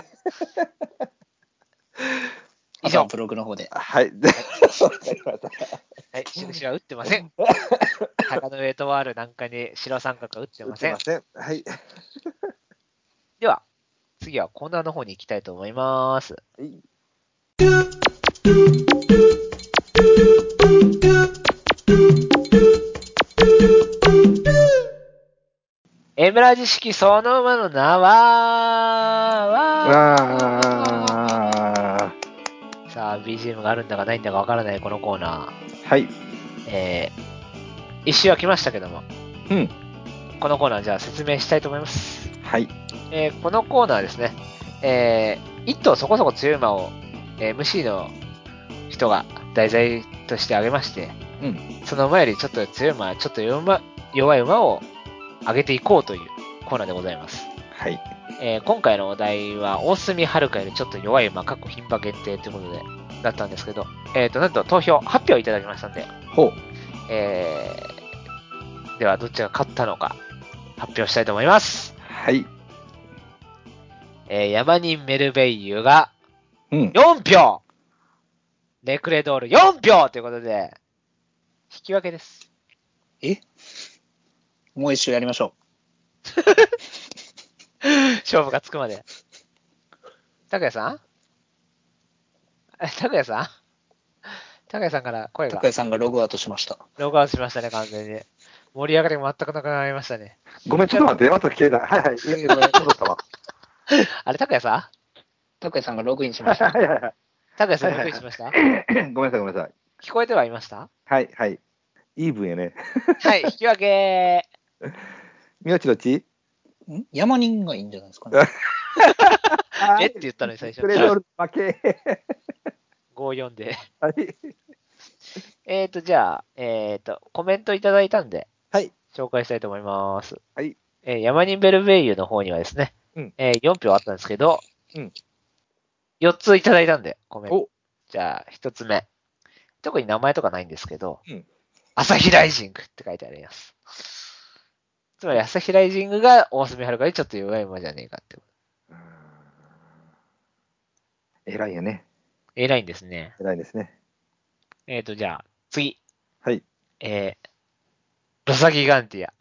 Speaker 3: 以上、ブログの方で。
Speaker 2: はい。わかりました。
Speaker 1: はい、印は打ってません。坂の上とワールなんかに白三角は打ってません。
Speaker 2: はい。
Speaker 1: では、次はコーナーの方に行きたいと思います。
Speaker 2: はい。
Speaker 1: エムラジ式その馬の名はさあ、BGM があるんだかないんだかわからないこのコーナー。
Speaker 2: はい。
Speaker 1: 一周は来ましたけども。
Speaker 2: うん。
Speaker 1: このコーナーじゃあ説明したいと思います。
Speaker 2: はい。
Speaker 1: このコーナーですね。一頭そこそこ強い馬を、MC の人が題材として挙げまして、
Speaker 2: うん。
Speaker 1: その馬よりちょっと強い馬、ちょっと弱い馬を上げていこうというコーナーでございます。
Speaker 2: はい。
Speaker 1: 今回のお題は、大隅遥よりちょっと弱い馬、過去牝馬限定ということで、だったんですけど、なんと投票、発表いただきましたんで、
Speaker 2: ほう。
Speaker 1: では、どっちが勝ったのか、発表したいと思います。
Speaker 2: はい。
Speaker 1: ヤマニンメルベイユが、
Speaker 2: うん。
Speaker 1: 4票、レクレドール4票ということで、引き分けです。
Speaker 3: もう一周やりましょ
Speaker 1: 勝負がつくまで。拓也さん拓也さん拓也さんから声
Speaker 3: う。
Speaker 1: が。
Speaker 3: 高谷さんがログアウトしました。
Speaker 1: ログアウトしましたね、完全に。盛り上がりも全くなくなりましたね。
Speaker 2: ごめん、ちょっと待って、また消えない。はいはい。ごめん、戻ったわ。
Speaker 1: あれ、拓也さん
Speaker 3: 高谷さんがログインしました。
Speaker 2: はいはいはい。
Speaker 1: 拓也さんログインしました、
Speaker 2: ごめんなさい、ごめんなさい。
Speaker 1: 聞こえてはいました
Speaker 2: はいはい。イーブンやね。
Speaker 1: はい、引き分け。
Speaker 2: みおちどっち？
Speaker 3: 山人がいいんじゃないですかね。
Speaker 1: って言ったのに最初。
Speaker 2: クレドール負け。
Speaker 1: 5-4で。
Speaker 2: はい。
Speaker 1: じゃあ、コメントいただいたんで、
Speaker 2: はい。
Speaker 1: 紹介したいと思います。
Speaker 2: はい。
Speaker 1: ヤマニンベルベイユの方にはですね、
Speaker 2: うん
Speaker 1: 4票あったんですけど、
Speaker 2: うん。
Speaker 1: 4ついただいたんで、コメント。
Speaker 2: お。
Speaker 1: じゃあ、1つ目。特に名前とかないんですけど、
Speaker 2: うん
Speaker 1: 朝日ライジングって書いてあります。つまり、朝日ライジングが大隅遥よりちょっと弱い馬じゃねえかってこと。
Speaker 2: 偉いよね。
Speaker 1: 偉いんですね。
Speaker 2: 偉いですね。
Speaker 1: じゃあ、次。
Speaker 2: はい。
Speaker 1: ロサギガンティア。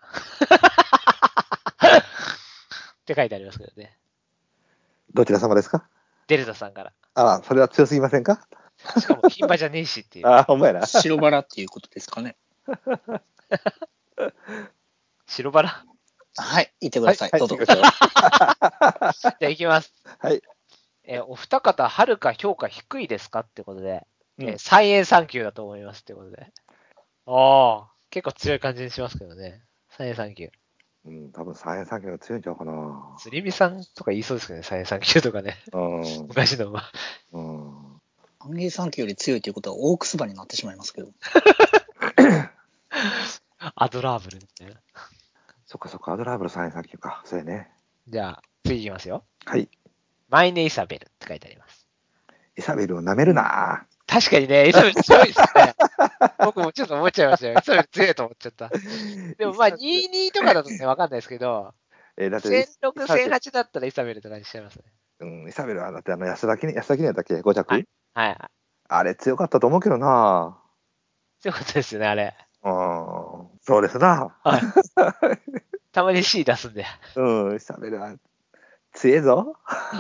Speaker 1: って書いてありますけどね。
Speaker 2: どちら様ですか？
Speaker 1: デルタさんから。
Speaker 2: あら、それは強すぎませんか？
Speaker 1: しかも、牝馬じゃねえしっていう。
Speaker 2: あ、ほんまやな。
Speaker 3: 白バラっていうことですかね。
Speaker 1: 白バラ
Speaker 3: はい、言ってください。どうぞ。
Speaker 2: 行きましょう。
Speaker 1: じゃあ行きます。
Speaker 2: はい。
Speaker 1: お二方、はるか評価低いですかってことで、
Speaker 2: うん
Speaker 1: 3円3級だと思いますってことで。ああ、結構強い感じにしますけどね。3円3級。
Speaker 2: うん、多分三円三級が強いんちゃうかな。
Speaker 1: 釣り見さんとか言いそうですけどね、3円3級とかね。
Speaker 2: うん。
Speaker 1: 昔の馬。
Speaker 2: うん。
Speaker 3: 安芸三級より強いということはオークス馬になってしまいますけど。
Speaker 1: アドラーブルみたいな。
Speaker 2: そっかそっか、アドラーブル三円三級か。そうやね。
Speaker 1: じゃあ、次いきますよ。
Speaker 2: はい。
Speaker 1: マイネイサベルって書いてあります。
Speaker 2: イサベルを舐めるな。
Speaker 1: 確かにね、イサベル強いですね。僕もちょっと思っちゃいましたよ。イサベル強いと思っちゃった。でもまあ、22とかだとね、わかんないですけど、
Speaker 2: だって
Speaker 1: 1006、1008だったらイサベルとかにしちゃいますね。
Speaker 2: うん、イサベルはだって安田記念やったっけ ?5 着、
Speaker 1: はい。はい。
Speaker 2: あれ強かったと思うけどな。
Speaker 1: 強かったですよね、あれ。
Speaker 2: うん、そうですな。
Speaker 1: はい。たまに C 出すんで。
Speaker 2: うん、イサベルは強えぞ。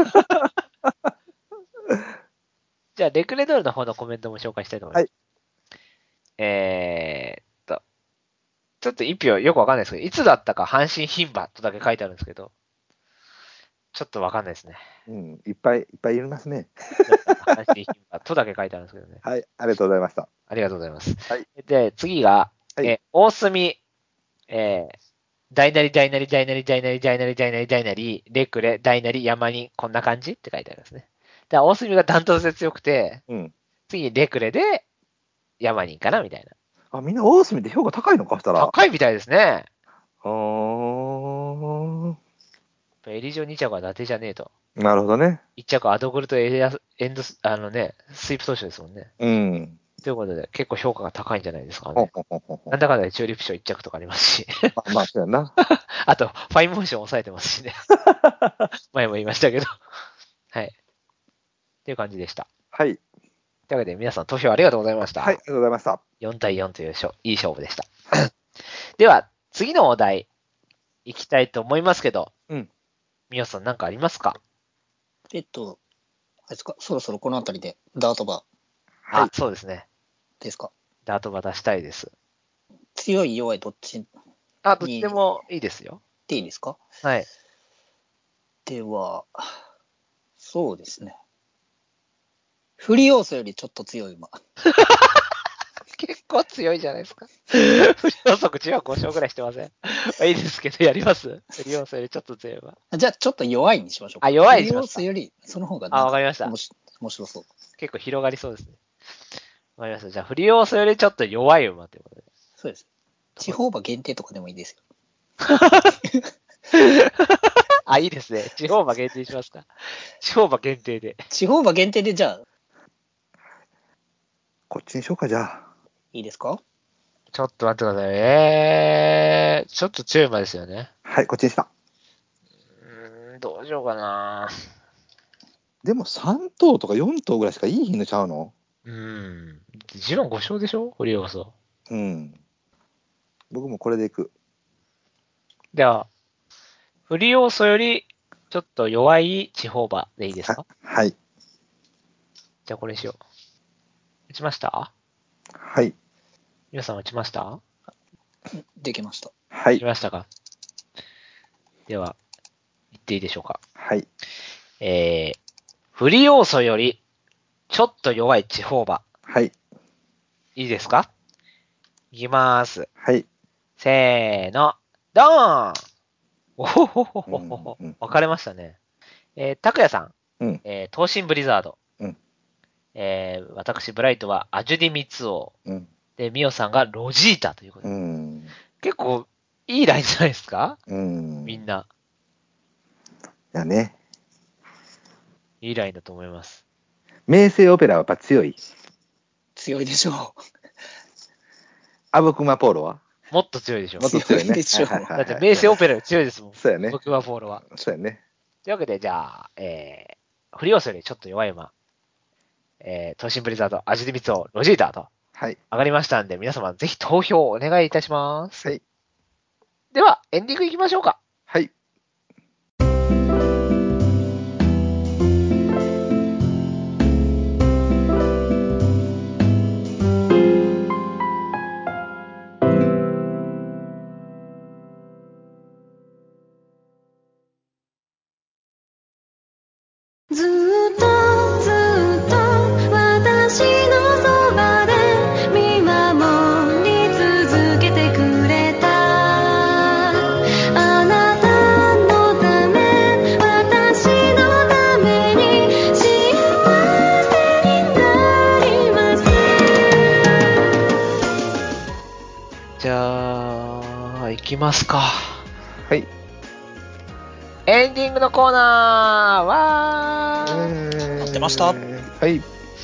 Speaker 1: じゃあ、レクレドールの方のコメントも紹介したいと思います。はい。ちょっと一票よくわかんないですけど、いつだったか阪神牝馬とだけ書いてあるんですけど、ちょっとわかんないですね。
Speaker 2: うん、いっぱいいますね。
Speaker 1: 阪神牝馬とだけ書いてあるんですけどね。
Speaker 2: はい、ありがとうございました。
Speaker 1: ありがとうございます。
Speaker 2: はい。
Speaker 1: で、次が、
Speaker 2: はい、
Speaker 1: 大隅、大なり大なり大なり大なり大なり大なり大なり、レクレ、大なり山に、こんな感じって書いてありますね。で、大隅がダントツで強くて、
Speaker 2: うん、
Speaker 1: 次レクレで山にかなみたいな。
Speaker 2: あ、みんな大隅って評価高いのかしたら。
Speaker 1: 高いみたいですね。
Speaker 2: エ
Speaker 1: エリジョ2着は伊達じゃねえと。
Speaker 2: なるほどね。
Speaker 1: 1着アドグルとスイープ投手ですもんね。
Speaker 2: うん。
Speaker 1: ということで、結構評価が高いんじゃないですかね。なんだかんだでチューリップ賞1着とかありますし。
Speaker 2: まあ、そうやな。
Speaker 1: あと、ファインモーション抑えてますしね。前も言いましたけど。はい。っていう感じでした。
Speaker 2: はい。
Speaker 1: というわけで、皆さん投票ありがとうございました。
Speaker 2: はい、ありがとうございました。
Speaker 1: 4対4といういい勝負でした。では、次のお題、いきたいと思いますけど、みよさん何かありますか？
Speaker 3: あれですか、そろそろこのあたりでダートバ
Speaker 1: あ、そうですね。
Speaker 3: ーですか。
Speaker 1: ダートバ出したいです。
Speaker 3: 強い弱いどっち
Speaker 1: あ、どっちでもいいですよ。
Speaker 3: でいいですか？
Speaker 1: はい。
Speaker 3: では、そうですね。フリー要素よりちょっと強い馬。
Speaker 1: 結構強いじゃないですか。フリー要素口は5勝ぐらいしてません。いいですけど、やります？フリー要素よりちょっと強い馬。
Speaker 3: じゃあ、ちょっと弱いにしましょうか。
Speaker 1: あ、弱いにしますか。
Speaker 3: フリー要素より、その方が
Speaker 1: あ、わかりました。
Speaker 3: 面白そう。
Speaker 1: 結構広がりそうですね。わかりました。じゃあ、フリー要素よりちょっと弱い馬ということで。
Speaker 3: そうです。地方馬限定とかでもいいですよ。
Speaker 1: あ、いいですね。地方馬限定しますか。地方馬限定で。
Speaker 3: 地方馬限定で、じゃあ、
Speaker 2: こっちにしようか、じゃあ。
Speaker 3: いいですか？
Speaker 1: ちょっと待ってください。ちょっと強い馬ですよね。
Speaker 2: はい、こっちにした。
Speaker 1: どうしようかな。
Speaker 2: でも3頭とか4頭ぐらいしかいい日のちゃうの
Speaker 1: 1番5勝でしょフリー要素。
Speaker 2: 僕もこれでいく。
Speaker 1: では、フリー要素よりちょっと弱い地方馬でいいですか？
Speaker 2: はい。
Speaker 1: じゃあこれにしよう。打ちました？
Speaker 2: はい。
Speaker 1: 皆さん打ちました？
Speaker 3: できました。
Speaker 2: はい
Speaker 1: 打ち。ましたか？では、言っていいでしょうか？
Speaker 2: はい。
Speaker 1: フリー要素よりちょっと弱い地方馬。
Speaker 2: はい。
Speaker 1: いいですか？いきまーす。
Speaker 2: はい。
Speaker 1: せーの、ドーン！おほほほほほほ。分かれましたね。拓也さん。東進ブリザード。私、ブライトはアジュディミツオ。で、ミオさんがロジータということで。結構、いいラインじゃないですか？みんな。
Speaker 2: だね。
Speaker 1: いいラインだと思います。
Speaker 2: 名声オペラはやっぱ強い。
Speaker 3: 強いでしょう。
Speaker 2: アブクマポーロは
Speaker 1: もっと強いでしょ。
Speaker 2: もっと強いね。
Speaker 3: 強いでしょう
Speaker 1: だって名声オペラより強いですもん。
Speaker 2: そうやね。
Speaker 1: 僕はポーロは。
Speaker 2: そうやね。
Speaker 1: というわけで、じゃあ、フリー要素よりちょっと弱い馬。東進ブリザード、アジディミツオ、ロジータと。
Speaker 2: はい。
Speaker 1: 上がりましたんで、皆様ぜひ投票をお願いいたします。
Speaker 2: はい。
Speaker 1: では、エンディングいきましょうか。
Speaker 2: はい。
Speaker 5: ずっとずっと私のそばで見守り続けてくれたあなたのため私のために幸せになります
Speaker 1: じゃあ、いきますか。
Speaker 2: はい。
Speaker 1: エンディングのコーナーわー
Speaker 3: 待ってました。
Speaker 2: はい。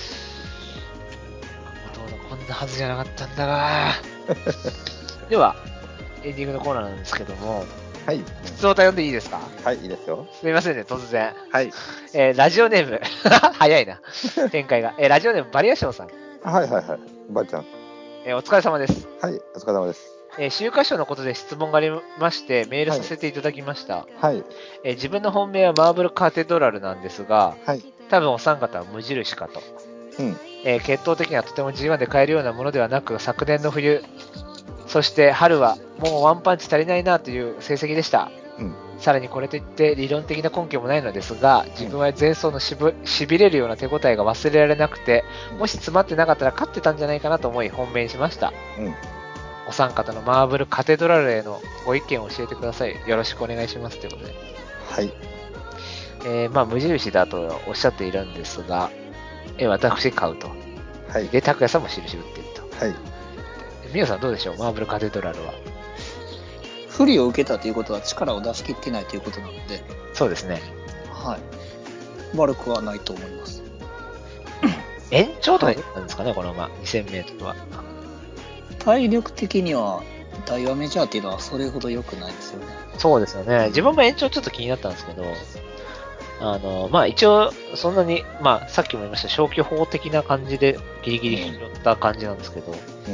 Speaker 1: こんなはずじゃなかったんだがでは、エンディングのコーナーなんですけども、
Speaker 2: はい。
Speaker 1: 普通お便りでいいですか？
Speaker 2: はい、いいですよ。
Speaker 1: すみませんね、突然。
Speaker 2: はい。
Speaker 1: ラジオネーム、早いな、展開が。ラジオネーム、バリアションさん。
Speaker 2: はいはいはい。ばあちゃん。
Speaker 1: お疲れ様です。
Speaker 2: はい、お疲れ様です。
Speaker 1: 週刊誌のことで質問がありまして、メールさせていただきました。
Speaker 2: はい。
Speaker 1: 自分の本命はマーブルカテドラルなんですが、
Speaker 2: はい。
Speaker 1: 多分お三方は無印かと。
Speaker 2: うん。
Speaker 1: 血統的にはとても G1 で買えるようなものではなく、昨年の冬、そして春はもうワンパンチ足りないなという成績でした。さらにこれといって理論的な根拠もないのですが、自分は前走のしびれるような手応えが忘れられなくて、もし詰まってなかったら勝ってたんじゃないかなと思い本命にしました。お三方のマーブルカテドラルへのご意見を教えてください。よろしくお願いしますということで。
Speaker 2: はい。
Speaker 1: まあ無印だとおっしゃっているんですが、私買うと。
Speaker 2: はい。
Speaker 1: で、拓也さんも印打っていると。
Speaker 2: はい。
Speaker 1: 皆さんどうでしょう、マーブルカテドラルは。
Speaker 3: 不利を受けたということは力を出し切ってないということなので、
Speaker 1: そうですね。
Speaker 3: はい。悪くはないと思います。
Speaker 1: 延長とかだったんですかね、この馬、2000メートルは。
Speaker 3: 体力的には、ダイワメジャーっていうのはそれほど良くないですよね。
Speaker 1: そうですよね。自分も延長ちょっと気になったんですけど、まあ一応、そんなに、まあさっきも言いました消去法的な感じでギリギリ拾った感じなんですけど、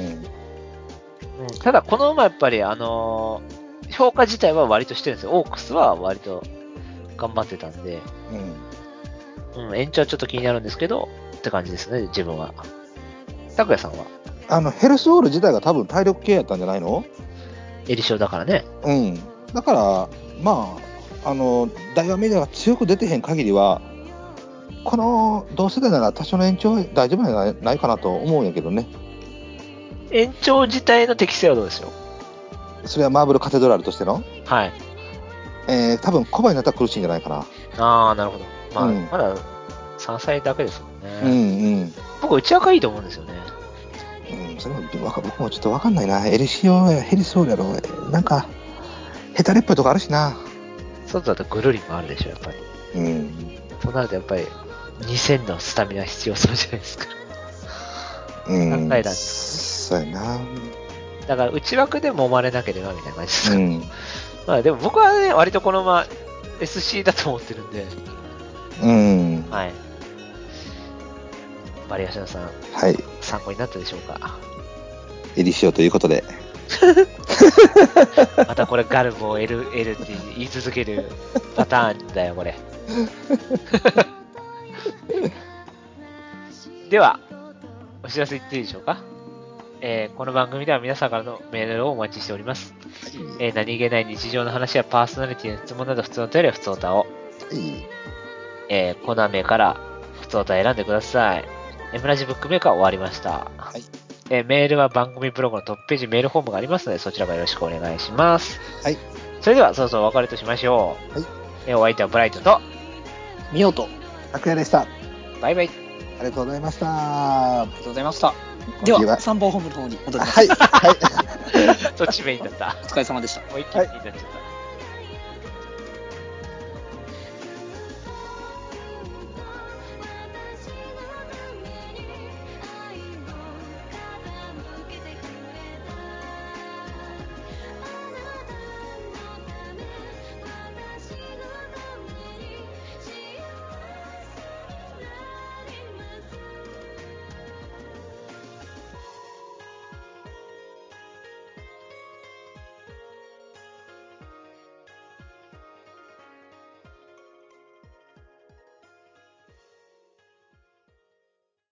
Speaker 1: ただこの馬やっぱり、評価自体は割としてるんですよ。オークスは割と頑張ってたんで、延長はちょっと気になるんですけど、って感じですね、自分は。拓也さんは
Speaker 2: ヘルスオール自体が多分体力系やったんじゃないの？
Speaker 1: エリショだからね。
Speaker 2: だから、まあ、ダイワメジャーが強く出てへん限りは、この同世代なら多少の延長は大丈夫じゃないかなと思うんやけどね。
Speaker 1: 延長自体の適性はどうでしょう？
Speaker 2: それはマーブルカテドラルとしての？
Speaker 1: はい。
Speaker 2: 多分コバになったら苦しいんじゃないかな。
Speaker 1: ああ、なるほど。まあ、まだ3歳だけですもんね。僕、内赤いいと思うんですよね。
Speaker 2: それも僕もちょっと分かんないな。エリシオやヘリソールやろ。なんか、ヘタレっぽいとこあるしな。
Speaker 1: 外だとぐるりもあるでしょ、やっぱり。となると、やっぱり、2000のスタミナ必要そうじゃないですか。何回だって。
Speaker 2: そうやな。
Speaker 1: だから、内枠で揉まれなければみたいな感じですか。まあ、でも僕はね、割とこのまま SC だと思ってるんで。はい。バリアシナさん、参考になったでしょうか。
Speaker 2: エリシオということで。
Speaker 1: またこれガルボを L って言い続けるパターンだよ、これ。では、お知らせ言っていいでしょうか。この番組では皆さんからのメールをお待ちしております。何気ない日常の話やパーソナリティの質問など普通のお便りは普通歌を。コーナー名から普通歌を選んでください。Mラジブックメーカー終わりました。メールは番組ブログのトップページメールフォームがありますのでそちらからよろしくお願いします。それではそろそろお別れとしましょう。お相手はブライトと
Speaker 3: ミオと
Speaker 2: 拓也でした。
Speaker 1: バイバイ。
Speaker 2: ありがとうございました。
Speaker 3: ありがとうございました。では3本ホームの方に戻ります。
Speaker 2: はい。
Speaker 1: そっちメインだった。
Speaker 3: お疲れ様でした。
Speaker 1: もう一気にメインになっちゃった。